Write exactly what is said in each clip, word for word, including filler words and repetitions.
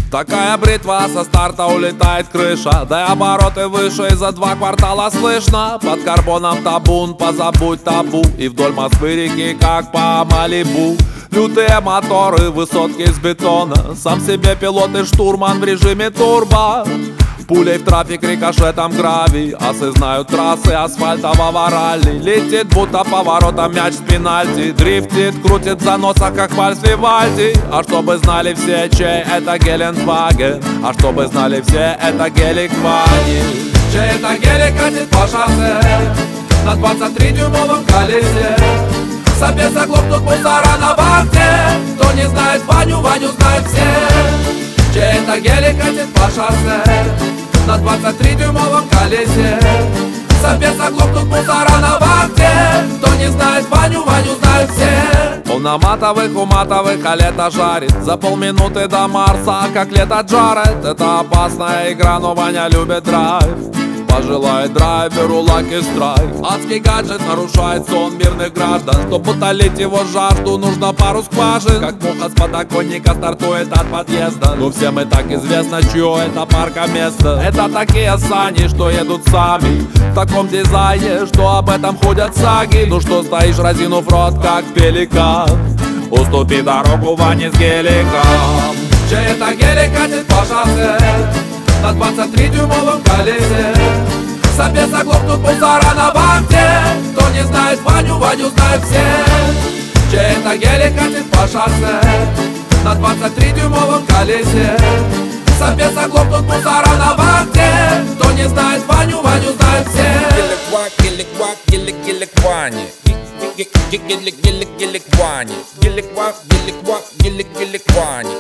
Такая бритва, со старта улетает крыша, да и обороты выше, и за два квартала слышно. Под карбоном табун, позабудь табу, и вдоль Москвы реки, как по Малибу. Лютые моторы, высотки из бетона, сам себе пилот и штурман в режиме турбо. Пулей в трафик, рикошетом гравий, асы знают трассы асфальтового ралли. Летит будто поворотом мяч с пенальти, дрифтит, крутит в заносах, как вальс Вивальди. А чтобы знали все, чей это Гелендваген, а чтобы знали все, это гелик Вани. Чей это гелик катит по шоссе на двадцать три дюймовом колесе. Собес заглохнут мусора на вахте. Кто не знает Ваню, Ваню знают все. Чей это гелик катит по шоссе на двадцать три дюймовом колесе. Собес заглохнут мусора на вахте. Кто не знает Ваню, Ваню знают все. Он на матовых, у матовых, а лето жарит за полминуты до Марса, как лето Джаред. Это опасная игра, но Ваня любит драйв. Пожелает драйверу лаки страйк. Адский гаджет нарушает сон мирных граждан. Чтобы утолить его жажду, нужно пару скважин. Как муха с подоконника стартует от подъезда. Но всем и так известно, чье это паркоместо. Это такие сани, что едут сами, в таком дизайне, что об этом ходят саги. Ну что стоишь, разинув рот, как пеликан? Уступи дорогу Ване с геликом. Чей это гелик катит по шоссе на двадцать три дюймовом колесе. Собес заглохнут мусора на вахте. Кто не знает Ваню, Ваню знают все. Чей это гелик катит по шоссе на двадцать три дюймовом колесе. Собес заглохнут мусора на вахте. Кто не знает Ваню, Ваню знают все. Гелик Вак, гелик гелик Вани. Гелик гелик гелик Вани. Гелик Вак, гелик Вак, гелик гелик Вани.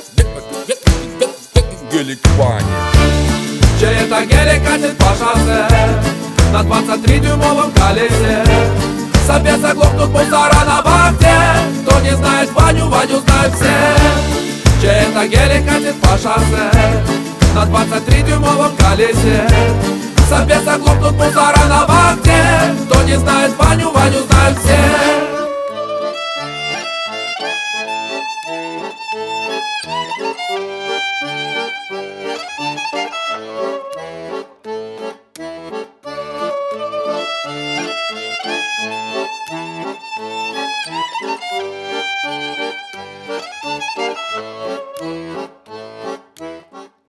Гелик Вани. Чей это гелик катит по шоссе на двадцать три дюймовом колесе. Собес заглохнут мусора на вахте. Кто не знает Ваню, Ваню знают все. Чей это гелик катит по шоссе на двадцать три дюймовом колесе. Собес заглохнут мусора на вахте. Кто не знает Ваню, Ваню знают все.